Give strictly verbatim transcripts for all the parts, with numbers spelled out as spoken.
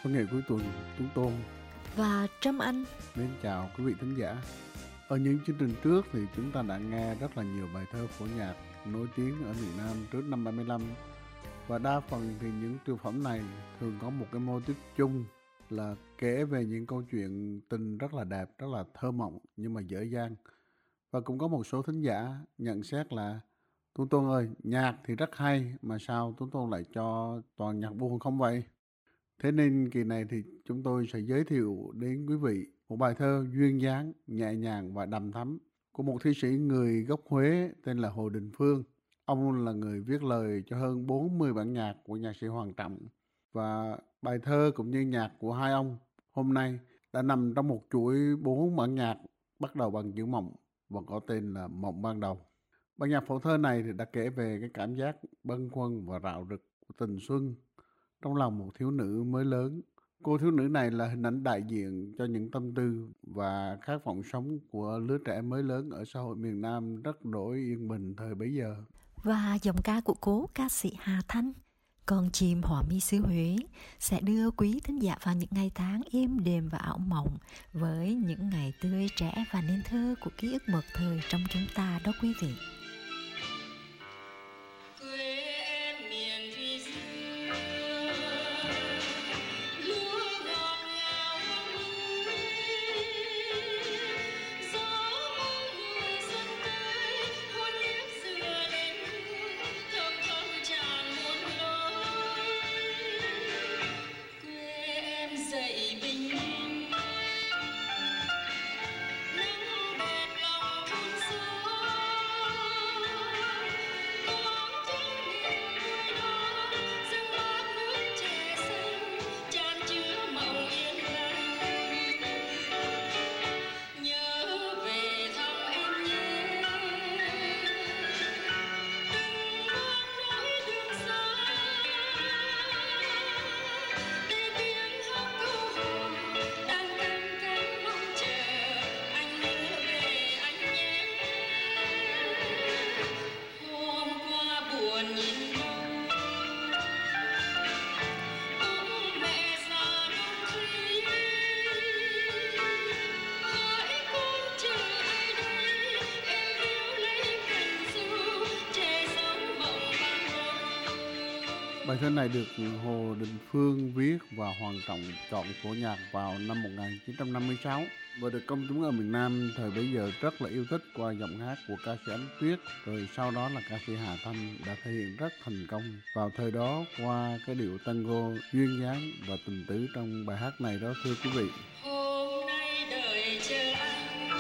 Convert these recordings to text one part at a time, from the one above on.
Văn nghệ cuối tuần, Tuấn Tôn và Trâm Anh. Mến chào quý vị thính giả. Ở những chương trình trước thì chúng ta đã nghe rất là nhiều bài thơ phổ nhạc nổi tiếng ở miền Nam trước năm bảy mươi lăm. Và đa phần thì những trường phẩm này thường có một cái mô típ chung là kể về những câu chuyện tình rất là đẹp, rất là thơ mộng nhưng mà dở dang. Và cũng có một số thính giả nhận xét là Tuấn Tôn ơi, nhạc thì rất hay mà sao Tuấn Tôn lại cho toàn nhạc buồn không vậy? Thế nên kỳ này thì chúng tôi sẽ giới thiệu đến quý vị một bài thơ duyên dáng, nhẹ nhàng và đầm thắm của một thi sĩ người gốc Huế tên là Hồ Đình Phương. Ông là người viết lời cho hơn bốn mươi bản nhạc của nhạc sĩ Hoàng Trọng. Và bài thơ cũng như nhạc của hai ông hôm nay đã nằm trong một chuỗi bốn bản nhạc bắt đầu bằng chữ mộng và có tên là Mộng Ban Đầu. Bản nhạc phổ thơ này thì đã kể về cái cảm giác bâng khuâng và rạo rực của tình xuân trong lòng một thiếu nữ mới lớn. Cô thiếu nữ này là hình ảnh đại diện cho những tâm tư và khát vọng sống của lứa trẻ mới lớn ở xã hội miền Nam rất đổi yên bình thời bấy giờ. Và giọng ca của cố ca sĩ Hà Thanh, Con chim họa mi xứ Huế, sẽ đưa quý thính giả vào những ngày tháng êm đềm và ảo mộng với những ngày tươi trẻ và nên thơ của ký ức một thời trong chúng ta đó quý vị. Bài thơ này được Hồ Đình Phương viết và Hoàng Trọng chọn phổ nhạc vào năm một nghìn chín trăm năm mươi sáu và được công chúng ở miền Nam thời bấy giờ rất là yêu thích qua giọng hát của ca sĩ Ánh Tuyết, rồi sau đó là ca sĩ Hà Thanh đã thể hiện rất thành công vào thời đó qua cái điệu tango duyên dáng và tình tứ trong bài hát này đó thưa quý vị. Hôm nay đợi chờ anh.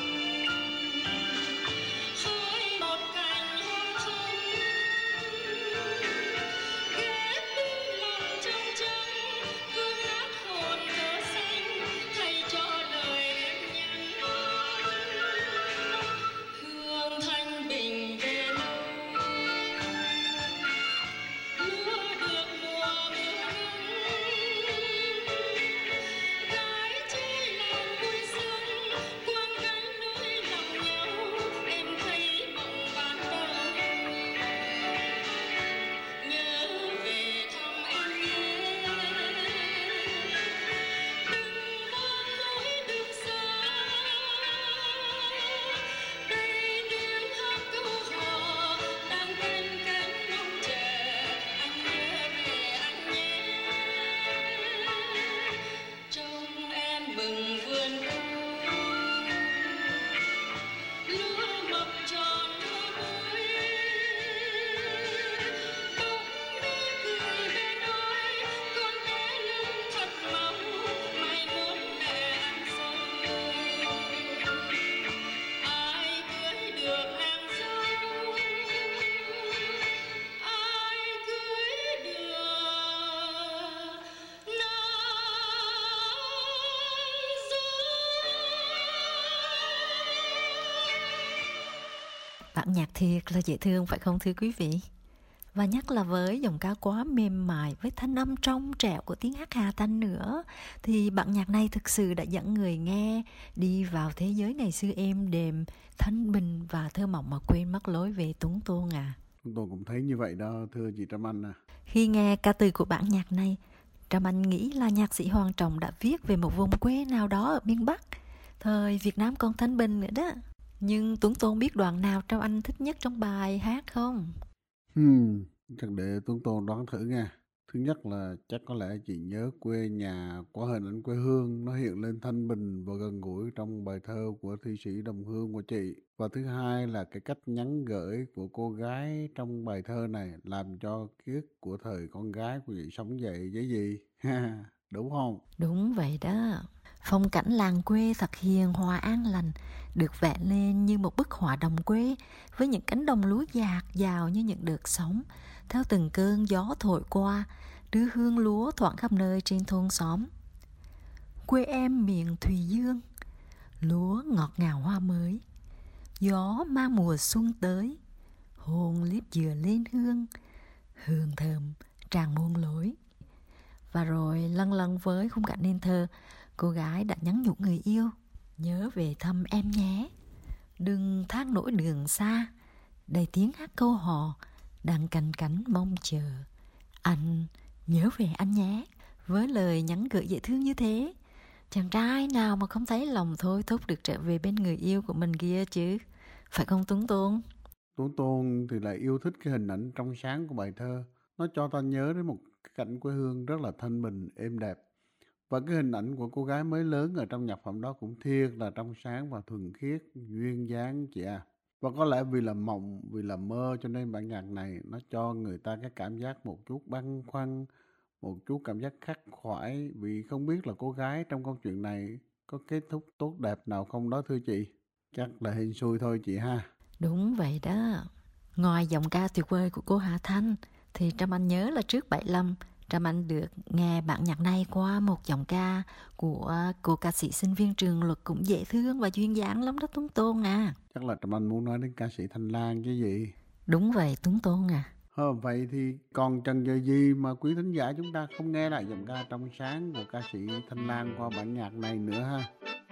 Bản nhạc thiệt là dễ thương phải không thưa quý vị? Và nhất là với giọng ca quá mềm mại, với thanh âm trong trẻo của tiếng hát Hà Thanh nữa, thì bản nhạc này thực sự đã dẫn người nghe đi vào thế giới ngày xưa êm đềm, thanh bình và thơ mộng mà quên mất lối về Tuấn Tôn à. Tôi cũng thấy như vậy đó thưa chị Trâm Anh à. Khi nghe ca từ của bản nhạc này, Trâm Anh nghĩ là nhạc sĩ Hoàng Trọng đã viết về một vùng quê nào đó ở miền Bắc, thời Việt Nam còn thanh bình nữa đó. Nhưng Tuấn Tôn biết đoạn nào Trâm Anh thích nhất trong bài hát không? Hmm, chắc để Tuấn Tôn đoán thử nha. Thứ nhất là chắc có lẽ chị nhớ quê nhà qua hình ảnh quê hương nó hiện lên thanh bình và gần gũi trong bài thơ của thi sĩ đồng hương của chị. Và thứ hai là cái cách nhắn gửi của cô gái trong bài thơ này làm cho ký ức của thời con gái của chị sống dậy với gì. Ha, đúng không? Đúng vậy đó. Phong cảnh làng quê thật hiền hòa an lành, được vẽ lên như một bức họa đồng quê với những cánh đồng lúa dạt dào như những đợt sóng, theo từng cơn gió thổi qua, đưa hương lúa thoảng khắp nơi trên thôn xóm. Quê em miền Thùy Dương, lúa ngọt ngào hoa mới, gió mang mùa xuân tới, hôn liếp dừa lên hương, hương thơm tràn muôn lối. Và rồi lân lân với khung cảnh nên thơ, cô gái đã nhắn nhủ người yêu: nhớ về thăm em nhé, đừng thác nỗi đường xa, đầy tiếng hát câu hò đang canh cánh mong chờ. Anh nhớ về anh nhé. Với lời nhắn gửi dễ thương như thế, chàng trai nào mà không thấy lòng thôi thúc được trở về bên người yêu của mình kia chứ, phải không Tuấn Tôn? Tuấn Tôn thì lại yêu thích cái hình ảnh trong sáng của bài thơ. Nó cho ta nhớ đến một cái cảnh quê hương rất là thanh bình, êm đẹp. Và cái hình ảnh của cô gái mới lớn ở trong nhạc phẩm đó cũng thiệt là trong sáng và thuần khiết, duyên dáng chị à. Và có lẽ vì là mộng, vì là mơ cho nên bản nhạc này nó cho người ta cái cảm giác một chút băn khoăn, một chút cảm giác khắc khoải vì không biết là cô gái trong câu chuyện này có kết thúc tốt đẹp nào không đó thưa chị. Chắc là hên xui thôi chị ha. Đúng vậy đó. Ngoài giọng ca tuyệt vời của cô Hà Thanh, thì Trâm Anh nhớ là trước bảy lăm, Trâm Anh được nghe bản nhạc này qua một giọng ca của cô ca sĩ sinh viên trường luật cũng dễ thương và duyên dáng lắm đó Tuấn Tôn à. Chắc là Trâm Anh muốn nói đến ca sĩ Thanh Lan chứ gì. Đúng vậy Tuấn Tôn à. Ờ, vậy thì còn chần chờ gì mà quý thính giả chúng ta không nghe lại giọng ca trong sáng của ca sĩ Thanh Lan qua bản nhạc này nữa ha.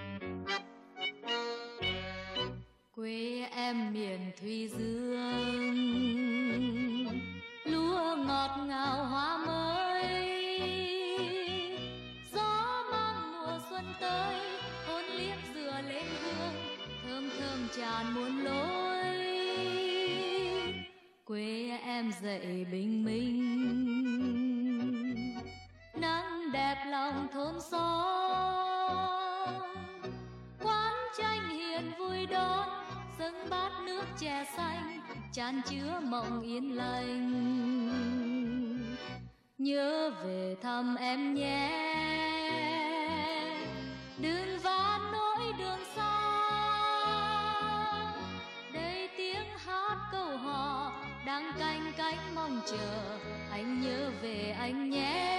Quê em miền Thùy Dương, lúa ngọt ngào hoa mới, gió mang mùa xuân tới, hôn liếp dừa lên hương, thơm thơm tràn muôn lối. Quê em dậy bình minh, nắng đẹp lòng thôn xóm, quán tranh hiền vui đón, dâng bát nước chè xanh, chan chứa mộng yên lành. Nhớ về thăm em nhé, đừng ván nỗi đường xa, đây tiếng hát câu hò đang canh cánh mong chờ. Anh nhớ về anh nhé,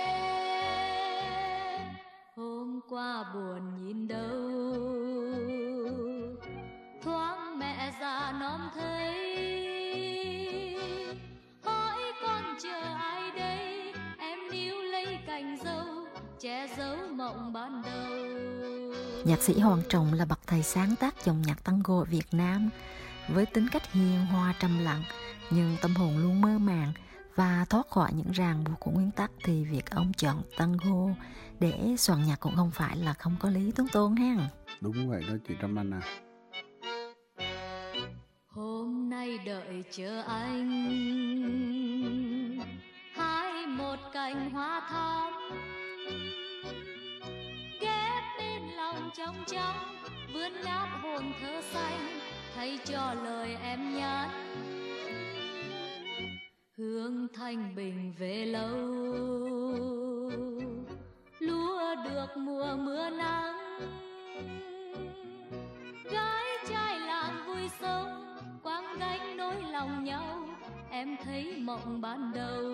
hôm qua buồn nhìn đâu, thoáng mẹ già non thấy, hỏi con chờ ai đây, em níu lấy cành dâu, che giấu mộng ban đầu. Nhạc sĩ Hoàng Trọng là bậc thầy sáng tác dòng nhạc tango ở Việt Nam, với tính cách hiền hòa trầm lặng nhưng tâm hồn luôn mơ màng và thoát khỏi những ràng buộc của nguyên tắc, thì việc ông chọn tango để soạn nhạc cũng không phải là không có lý Tuấn Tôn ha. Đúng vậy đó chị Trâm Anh à. Hôm nay đợi chờ anh, hái một cành hoa thắm, ghép bên lòng trong trong, vươn ngát hồn thơ xanh, thay cho lời em nhắn. Hương thanh bình về lâu, lúa được mùa mưa nắng, gái trai làng vui sống, quang gánh nỗi lòng nhau, em thấy mộng ban đầu.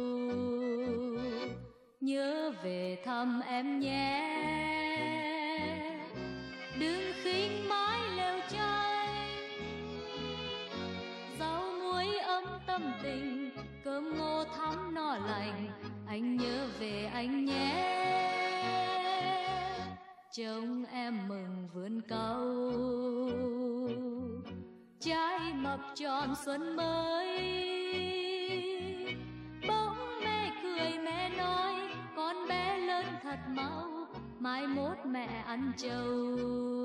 Nhớ về thăm em nhé, đừng khinh mái lều tranh, rau muối ấm tâm tình, cơm ngô thắm no lành. Anh nhớ về anh nhé, trông em mừng vườn cau, trái mập tròn xuân mới. Bỗng mẹ cười mẹ nói, con bé mau, mai mốt mẹ ăn trầu.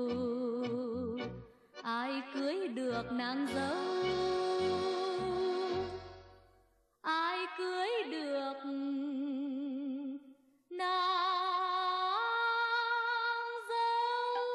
Ai cưới được nàng dâu, ai cưới được nàng dâu.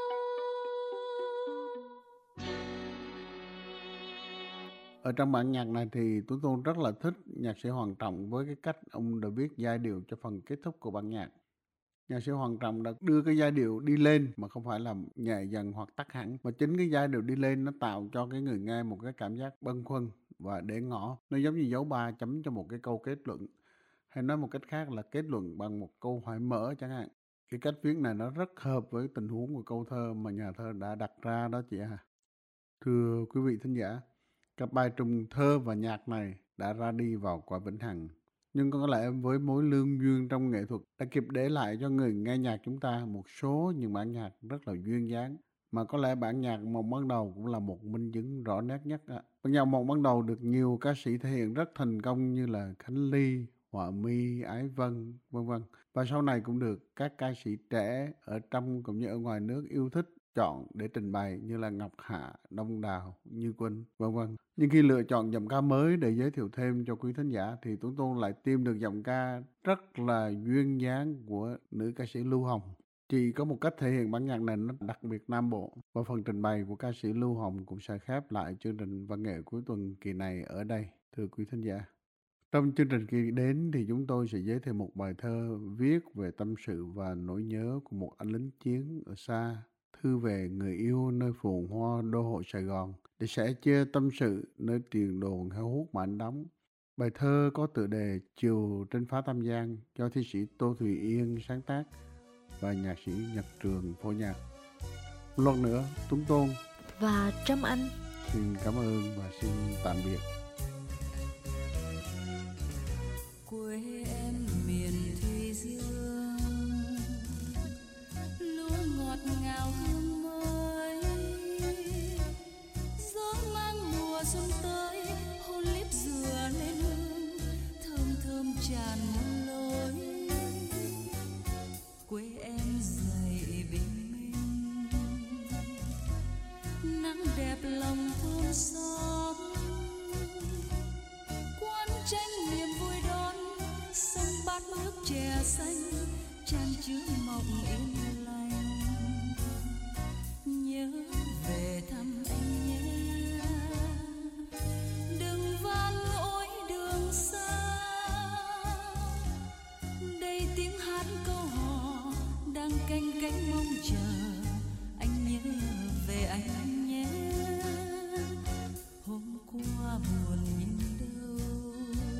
Ở trong bản nhạc này thì Tú Tôn rất là thích nhạc sĩ Hoàng Trọng với cái cách ông đã viết giai điệu cho phần kết thúc của bản nhạc. Nhạc sĩ Hoàng Trọng đã đưa cái giai điệu đi lên mà không phải là nhẹ dần hoặc tắt hẳn, mà chính cái giai điệu đi lên nó tạo cho cái người nghe một cái cảm giác bâng khuâng và để ngỏ. Nó giống như dấu ba chấm cho một cái câu kết luận, hay nói một cách khác là kết luận bằng một câu hỏi mở chẳng hạn. Cái cách viết này nó rất hợp với tình huống của câu thơ mà nhà thơ đã đặt ra đó chị à. Thưa quý vị thính giả, cặp bài trùng thơ và nhạc này đã ra đi vào cõi vĩnh hằng, nhưng có lẽ với mối lương duyên trong nghệ thuật đã kịp để lại cho người nghe nhạc chúng ta một số những bản nhạc rất là duyên dáng, mà có lẽ bản nhạc Mộng Ban Đầu cũng là một minh chứng rõ nét nhất. Bản nhạc Mộng Ban Đầu được nhiều ca sĩ thể hiện rất thành công như là Khánh Ly, Họa Mi, Ái Vân, vân vân, và sau này cũng được các ca sĩ trẻ ở trong cũng như ở ngoài nước yêu thích chọn để trình bày như là Ngọc Hạ, Đông Đào, Như Quỳnh, vân vân. Nhưng khi lựa chọn giọng ca mới để giới thiệu thêm cho quý thính giả thì Tú Tôn lại tìm được giọng ca rất là duyên dáng của nữ ca sĩ Lưu Hồng. Chỉ có một cách thể hiện bản nhạc này nó đặc biệt Nam Bộ, và phần trình bày của ca sĩ Lưu Hồng cũng sẽ khép lại chương trình văn nghệ cuối tuần kỳ này ở đây, thưa quý thính giả. Trong chương trình kỳ đến thì chúng tôi sẽ giới thiệu một bài thơ viết về tâm sự và nỗi nhớ của một anh lính chiến ở xa, thư về người yêu nơi phồn hoa đô hội Sài Gòn, để sẻ chia tâm sự nơi tiền đồn heo hút mà anh đóng. Bài thơ có tựa đề Chiều trên phá Tam Giang do thi sĩ Tô Thùy Yên sáng tác và nhạc sĩ Nhật Trường phổ nhạc. Một lần nữa, Tuấn Tôn và Trâm Anh xin cảm ơn và xin tạm biệt. Quê em miền Thủy Dương, lúa ngọt ngào hương mới, gió mang mùa xuân tới, hôn líp dừa lên hương, thơm thơm tràn muôn lối. Quê em dày bình minh, nắng đẹp lòng thôn xóm, quán tranh niềm vui đón, sông bát nước chè xanh, chan chứa mộng yên lành. Nhớ về thăm anh nhé, đừng van ôi đường xa, đây tiếng hát câu hò đang canh cánh mong chờ. Anh nhớ về anh nhé, hôm qua buồn nhưng đâu,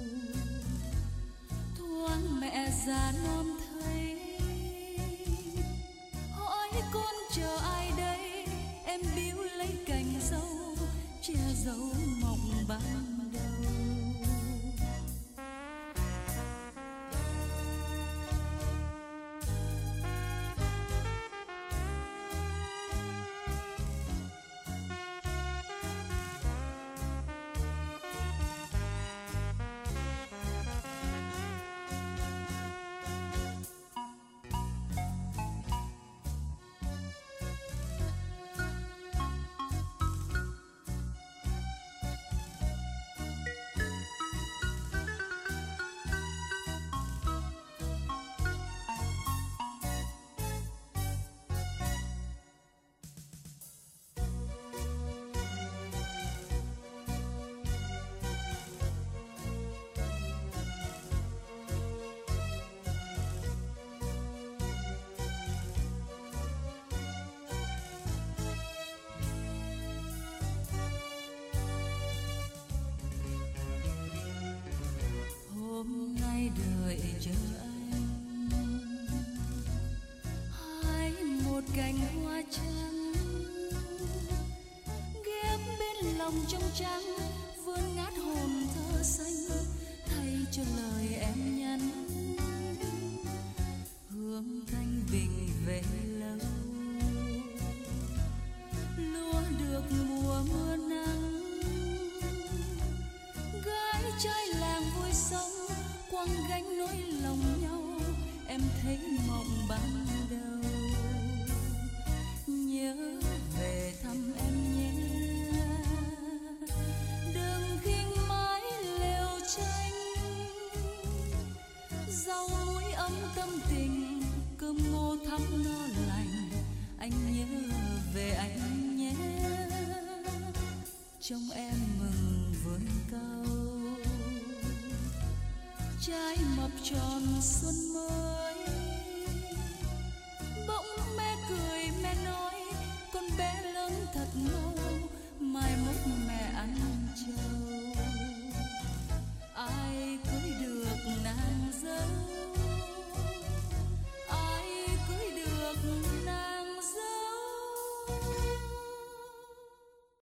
thoáng mẹ già non thấy, hỏi con chờ ai đây, em biếu lấy cành dâu, che dấu mộng ban đầu. Hôm nay đợi chờ anh, hái một cành hoa trắng, ghép bên lòng trong trắng, vươn ngát hồn thơ xanh, thay cho lời em nhắn. Hương thanh bình về lâu, lúa được mùa mưa nắng, gái trai làng vui sống, quăng gánh nỗi lòng nhau. Em em thấy mộng ban đầu. Nhớ về thăm em nhé, đừng khinh mãi lều tranh, rau muối ấm tâm tình, cơm ngô thắm no lành. Anh nhớ về anh nhé, trong em mừng vườn cao, trái mập tròn xuân mới. Bỗng mẹ cười mẹ nói, con bé lớn thật mau, mai mốt mẹ ăn